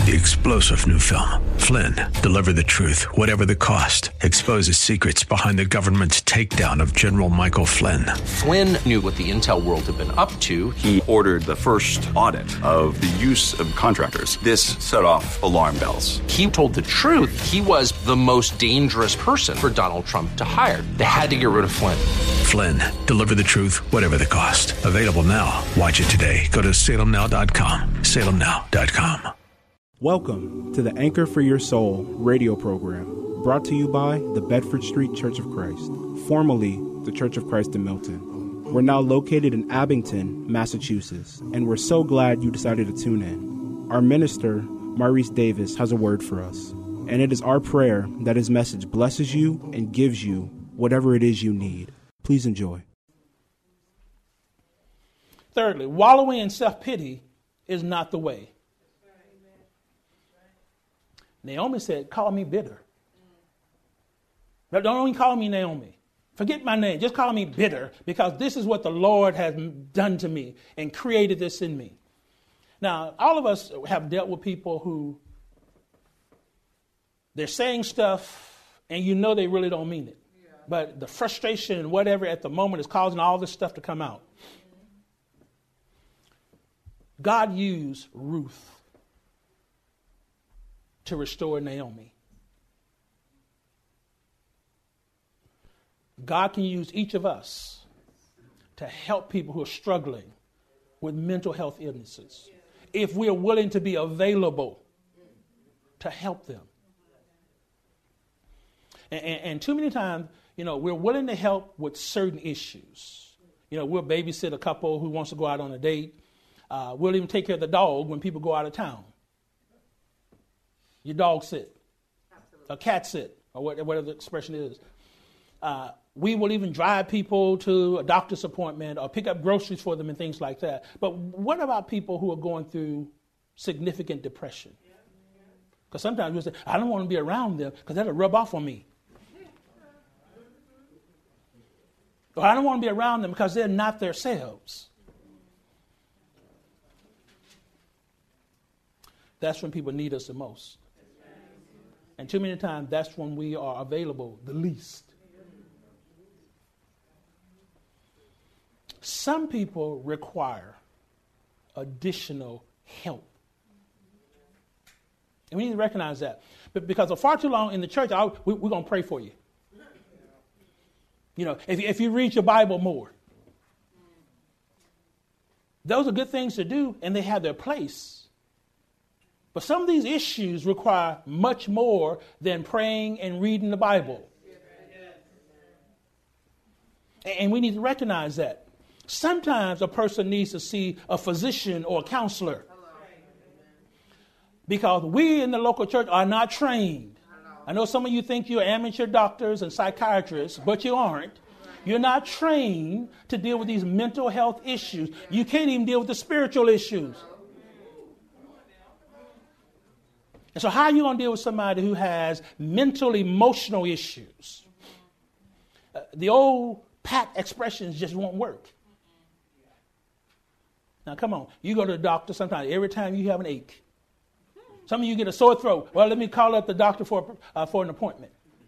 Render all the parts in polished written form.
The explosive new film, Flynn, deliver the truth, whatever the cost, exposes secrets behind the government's takedown of General Michael Flynn. Flynn knew what the intel world had been up to. He ordered the first audit of the use of contractors. This set off alarm bells. He told the truth. He was the most dangerous person for Donald Trump to hire. They had to get rid of Flynn. Flynn, deliver the truth, whatever the cost. Available now. Watch it today. Go to salemnow.com. salemnow.com. Welcome to the Anchor for Your Soul radio program, brought to you by the Bedford Street Church of Christ, formerly the Church of Christ in Milton. We're now located in Abington, Massachusetts, and we're so glad you decided to tune in. Our minister, Maurice Davis, has a word for us, and it is our prayer that his message blesses you and gives you whatever it is you need. Please enjoy. Thirdly, wallowing in self-pity is not the way. Naomi said, call me bitter. Don't only call me Naomi. Forget my name. Just call me bitter, because this is what the Lord has done to me and created this in me. Now, all of us have dealt with people who they're saying stuff and you know they really don't mean it. Yeah. But the frustration and whatever at the moment is causing all this stuff to come out. God used Ruth to restore Naomi. God can use each of us to help people who are struggling with mental health illnesses, if we're willing to be available to help them. And too many times, we're willing to help with certain issues. We'll babysit a couple who wants to go out on a date. We'll even take care of the dog when people go out of town. Your dog sit, a cat sit, or whatever the expression is. We will even drive people to a doctor's appointment or pick up groceries for them and things like that. But what about people who are going through significant depression? Because sometimes we say, I don't want to be around them because that'll rub off on me. Or I don't want to be around them because they're not themselves. That's when people need us the most. And too many times, that's when we are available the least. Some people require additional help. And we need to recognize that. But because for far too long in the church, we're going to pray for you. If you read your Bible more. Those are good things to do, and they have their place. But some of these issues require much more than praying and reading the Bible. And we need to recognize that. Sometimes a person needs to see a physician or a counselor. Because we in the local church are not trained. I know some of you think you're amateur doctors and psychiatrists, but you aren't. You're not trained to deal with these mental health issues. You can't even deal with the spiritual issues. And so how are you going to deal with somebody who has mental, emotional issues? The old pat expressions just won't work. Now, come on. You go to the doctor sometimes every time you have an ache. Some of you get a sore throat. Well, let me call up the doctor for an appointment.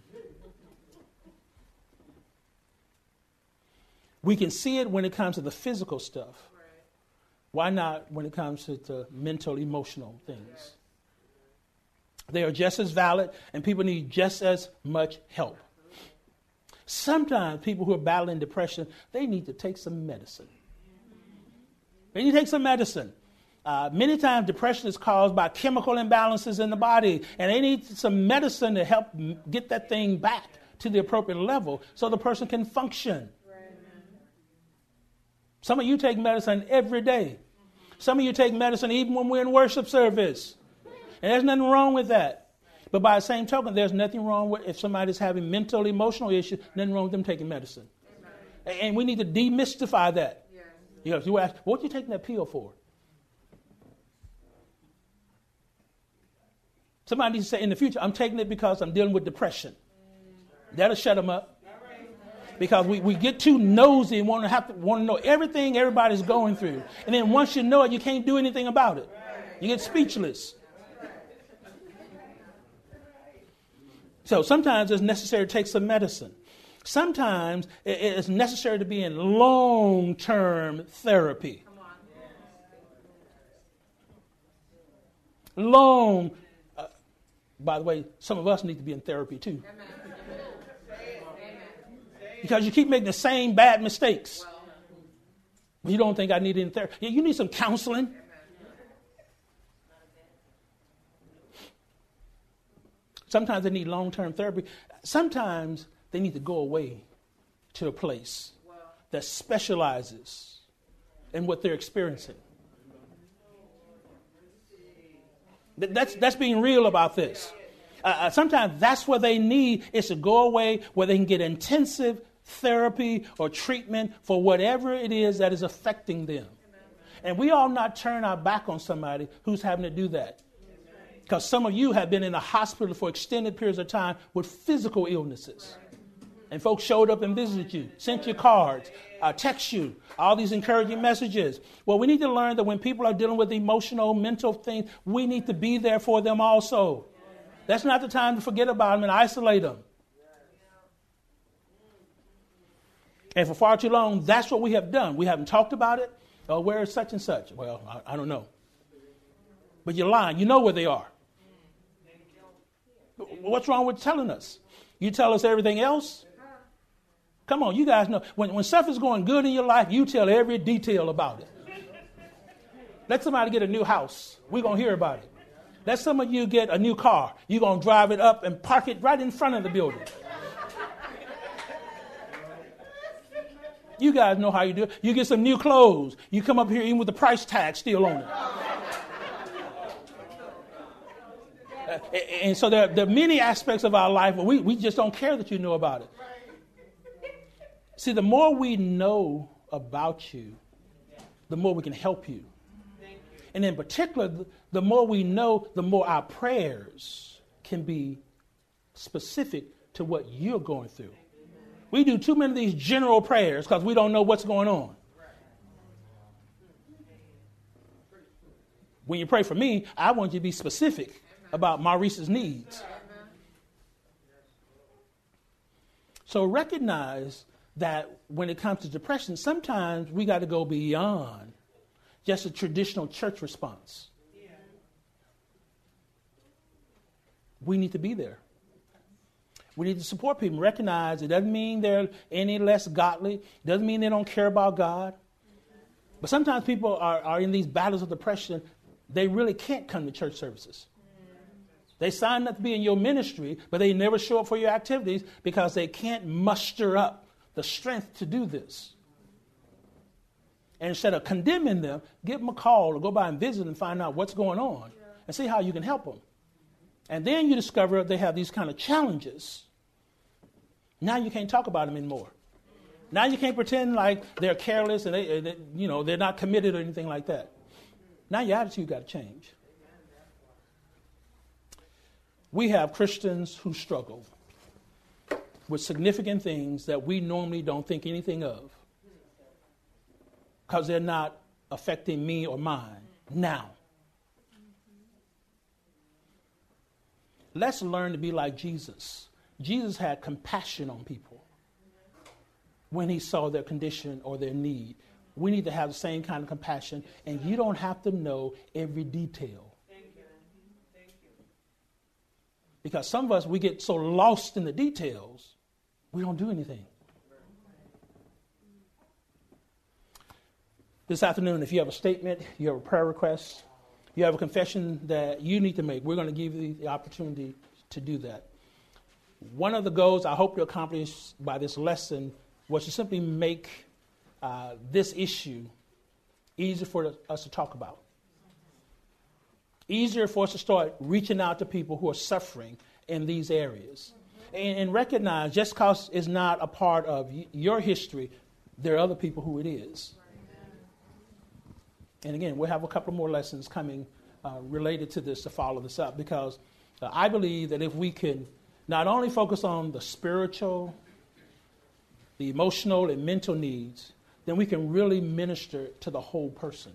We can see it when it comes to the physical stuff. Why not when it comes to the mental, emotional things? They are just as valid, and people need just as much help. Sometimes people who are battling depression, they need to take some medicine. They need to take some medicine. Many times depression is caused by chemical imbalances in the body, and they need some medicine to help get that thing back to the appropriate level so the person can function. Some of you take medicine every day. Some of you take medicine even when we're in worship service. And there's nothing wrong with that. But by the same token, there's nothing wrong with if somebody's having mental, emotional issues, nothing wrong with them taking medicine. And we need to demystify that. You ask, what are you taking that pill for? Somebody needs to say in the future, I'm taking it because I'm dealing with depression. That'll shut them up. Because we get too nosy and want to know everything everybody's going through. And then once you know it, you can't do anything about it. You get speechless. So sometimes it's necessary to take some medicine. Sometimes it's necessary to be in long-term therapy. By the way, some of us need to be in therapy too. Because you keep making the same bad mistakes. You don't think I need any therapy. You need some counseling. Sometimes they need long-term therapy. Sometimes they need to go away to a place that specializes in what they're experiencing. That's being real about this. Sometimes that's what they need, is to go away where they can get intensive therapy or treatment for whatever it is that is affecting them. And we all not turn our back on somebody who's having to do that. Because some of you have been in the hospital for extended periods of time with physical illnesses. And folks showed up and visited you, sent you cards, text you, all these encouraging messages. Well, we need to learn that when people are dealing with emotional, mental things, we need to be there for them also. That's not the time to forget about them and isolate them. And for far too long, that's what we have done. We haven't talked about it. Oh, where is such and such? Well, I don't know. But you're lying. You know where they are. What's wrong with telling us? You tell us everything else? Come on, you guys know. When stuff is going good in your life, you tell every detail about it. Let somebody get a new house. We're going to hear about it. Let some of you get a new car. You're going to drive it up and park it right in front of the building. You guys know how you do it. You get some new clothes. You come up here even with the price tag still on it. And so there are many aspects of our life where we just don't care that you know about it. See, the more we know about you, the more we can help you. And in particular, the more we know, the more our prayers can be specific to what you're going through. We do too many of these general prayers because we don't know what's going on. When you pray for me, I want you to be specific about Maurice's needs. So recognize that when it comes to depression, sometimes we got to go beyond just a traditional church response. We need to be there. We need to support people. Recognize it doesn't mean they're any less godly. It doesn't mean they don't care about God. But sometimes people are in these battles of depression. They really can't come to church services. They sign up to be in your ministry, but they never show up for your activities because they can't muster up the strength to do this. And instead of condemning them, give them a call or go by and visit and find out what's going on and see how you can help them. And then you discover they have these kind of challenges. Now you can't talk about them anymore. Now you can't pretend like they're careless and they're not committed or anything like that. Now your attitude got to change. We have Christians who struggle with significant things that we normally don't think anything of because they're not affecting me or mine now. Let's learn to be like Jesus. Jesus had compassion on people when he saw their condition or their need. We need to have the same kind of compassion, and you don't have to know every detail. Because some of us, we get so lost in the details, we don't do anything. This afternoon, if you have a statement, you have a prayer request, you have a confession that you need to make, we're going to give you the opportunity to do that. One of the goals I hope to accomplish by this lesson was to simply make this issue easier for us to talk about. Easier for us to start reaching out to people who are suffering in these areas. And recognize just because it's not a part of your history, there are other people who it is. And again, we'll have a couple more lessons coming related to this to follow this up, because I believe that if we can not only focus on the spiritual, the emotional, and mental needs, then we can really minister to the whole person.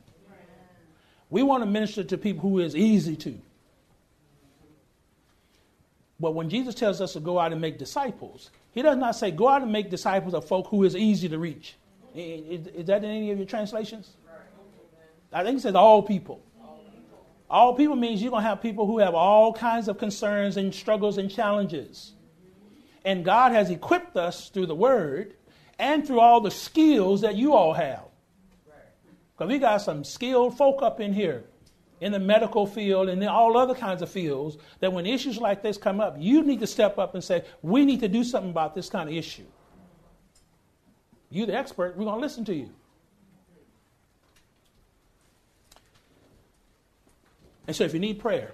We want to minister to people who is easy to. But when Jesus tells us to go out and make disciples, he does not say go out and make disciples of folk who is easy to reach. Is that in any of your translations? I think it says all people. All people means you're going to have people who have all kinds of concerns and struggles and challenges. And God has equipped us through the word and through all the skills that you all have. Because we got some skilled folk up in here in the medical field and in all other kinds of fields that when issues like this come up, you need to step up and say, we need to do something about this kind of issue. You're the expert. We're going to listen to you. And so if you need prayer,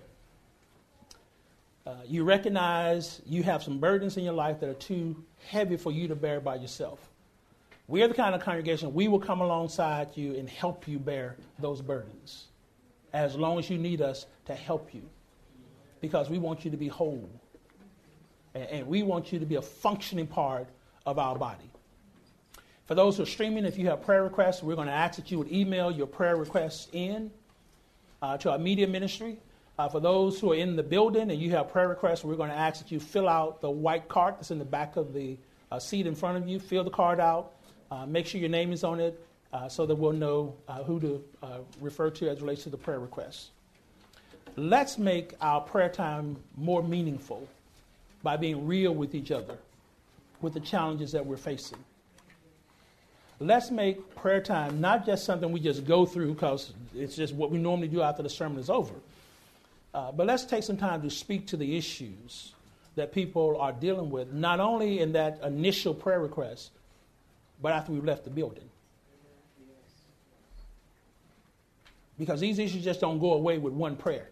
you recognize you have some burdens in your life that are too heavy for you to bear by yourself. We are the kind of congregation, we will come alongside you and help you bear those burdens as long as you need us to help you, because we want you to be whole and we want you to be a functioning part of our body. For those who are streaming, if you have prayer requests, we're going to ask that you would email your prayer requests in to our media ministry. For those who are in the building and you have prayer requests, we're going to ask that you fill out the white card that's in the back of the seat in front of you. Fill the card out. Make sure your name is on it so that we'll know who to refer to as it relates to the prayer requests. Let's make our prayer time more meaningful by being real with each other, with the challenges that we're facing. Let's make prayer time not just something we just go through because it's just what we normally do after the sermon is over. But let's take some time to speak to the issues that people are dealing with, not only in that initial prayer request, but after we've left the building. Because these issues just don't go away with one prayer.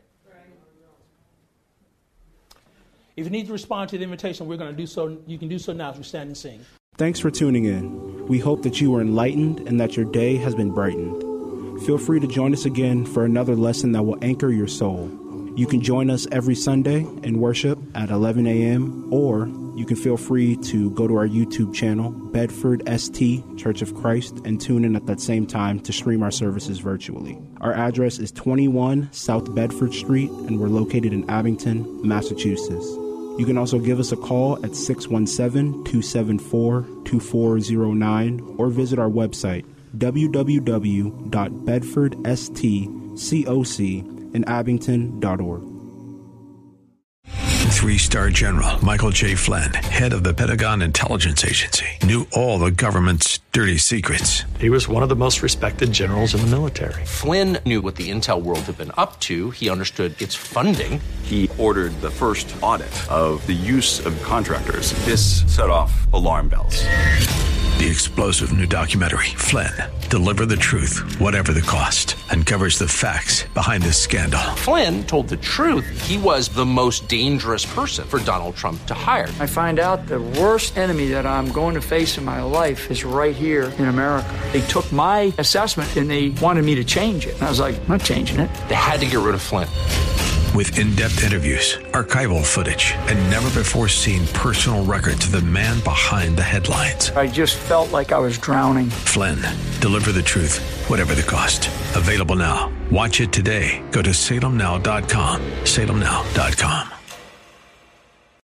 If you need to respond to the invitation, we're going to do so. You can do so now as we stand and sing. Thanks for tuning in. We hope that you were enlightened and that your day has been brightened. Feel free to join us again for another lesson that will anchor your soul. You can join us every Sunday in worship at 11 a.m. or you can feel free to go to our YouTube channel, Bedford St. Church of Christ, and tune in at that same time to stream our services virtually. Our address is 21 South Bedford Street, and we're located in Abington, Massachusetts. You can also give us a call at 617-274-2409 or visit our website, www.bedfordstcocinabington.org. 3-star General Michael J. Flynn, head of the Pentagon Intelligence Agency, knew all the government's dirty secrets. He was one of the most respected generals in the military. Flynn knew what the intel world had been up to. He understood its funding. He ordered the first audit of the use of contractors. This set off alarm bells. The explosive new documentary, Flynn, Deliver the Truth, Whatever the Cost, uncovers the facts behind this scandal. Flynn told the truth. He was the most dangerous person for Donald Trump to hire. I find out the worst enemy that I'm going to face in my life is right here in America. They took my assessment and they wanted me to change it. And I was like, I'm not changing it. They had to get rid of Flynn. With in-depth interviews, archival footage, and never-before-seen personal records of the man behind the headlines. I just felt like I was drowning. Flynn, Deliver the Truth, Whatever the Cost. Available now. Watch it today. Go to salemnow.com. salemnow.com.